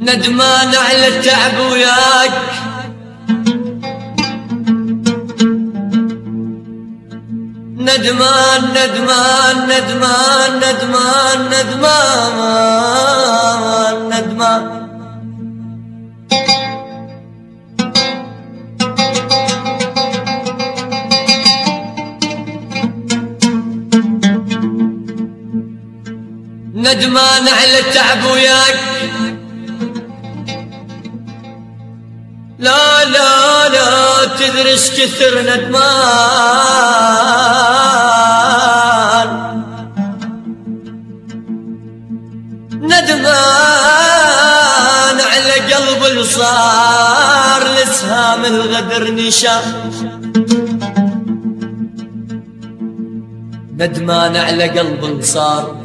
ندمان على التعب وياك، ندمان ندمان ندمان ندمان ندمان ندمان ندمان على التعب وياك. لا لا لا تدري ايش كثر ندمان، ندمان على قلب اللي صار لسهام الغدر نشان، ندمان على قلب اللي صار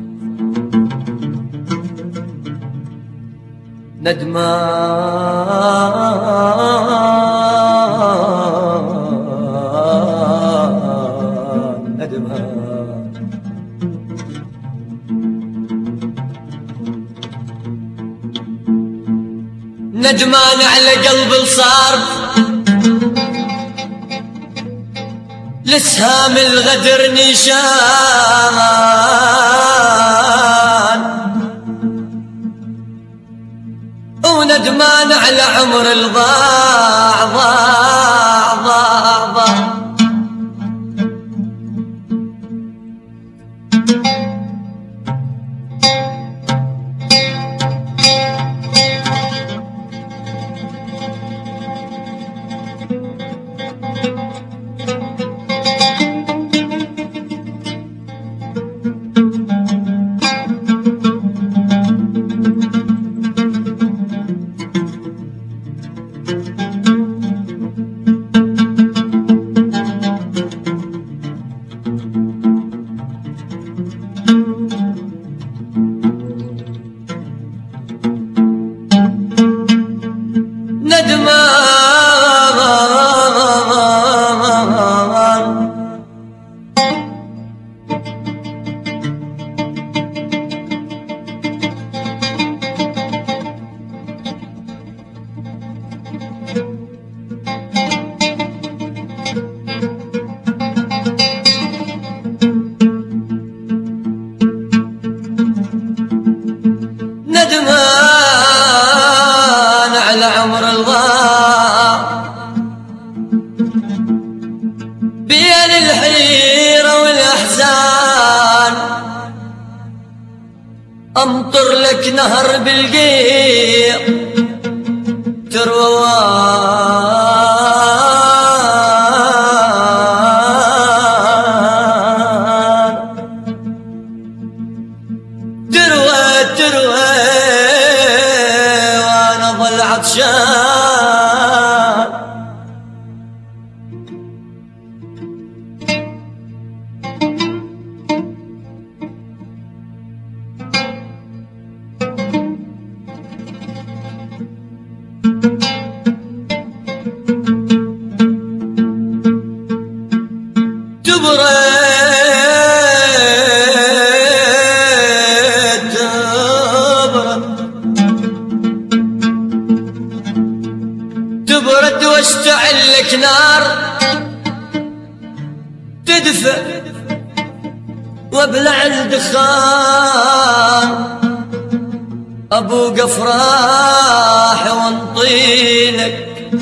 ندمان ندمان. ندمان على قلب الصار لسهام الغدر نشان، وندمان على عمر الضاع ضاع ضاع ضاع. ندمان على عمر الضاع بين الحيرة والأحزان، أمطر لك نهر بالقيع تروى وانا ظل عطشان. تبرد واشتعل لك نار تدفع وابلع الدخان، ابو قفراح وانطيلك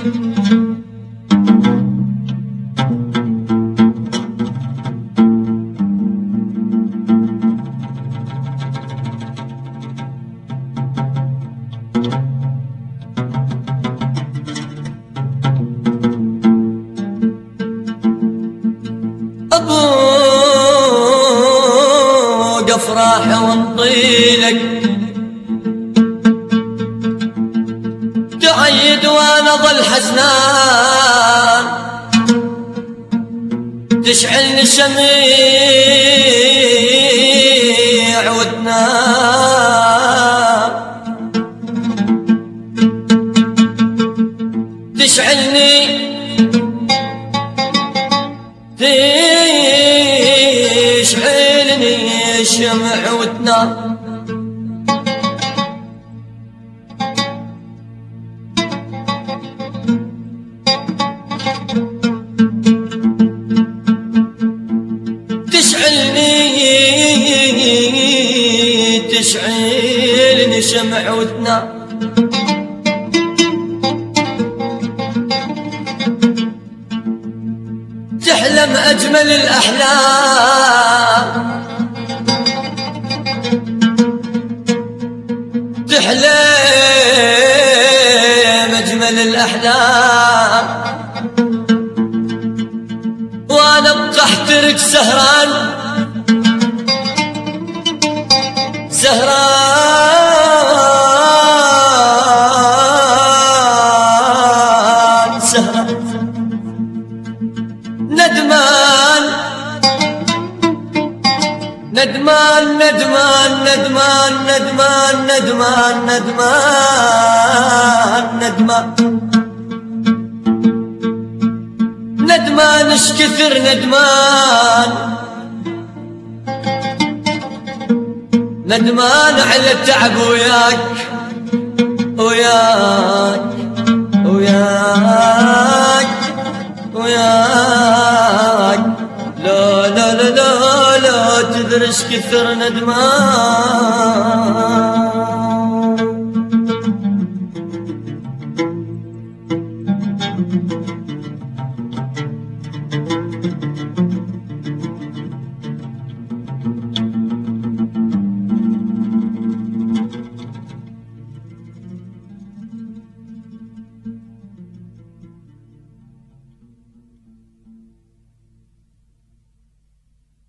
افراح وانطيلك تعيد وانا ظل حزنان، تشعلني شميع وتنام، تشعلني تشعلني الشمع وتنام. تسمع وتنام. تحلم أجمل الأحلام، تحلم أجمل الأحلام، وأنا أبقى أحترق سهران سهران سهران، ندمان ندمان ندمان ندمان ندمان ندمان ندمان ندمان ندمان اش كثر ندمان، ندمان على التعب وياك وياك وياك وياك، لا لا لا لا لا تدري اش كثر ندمان.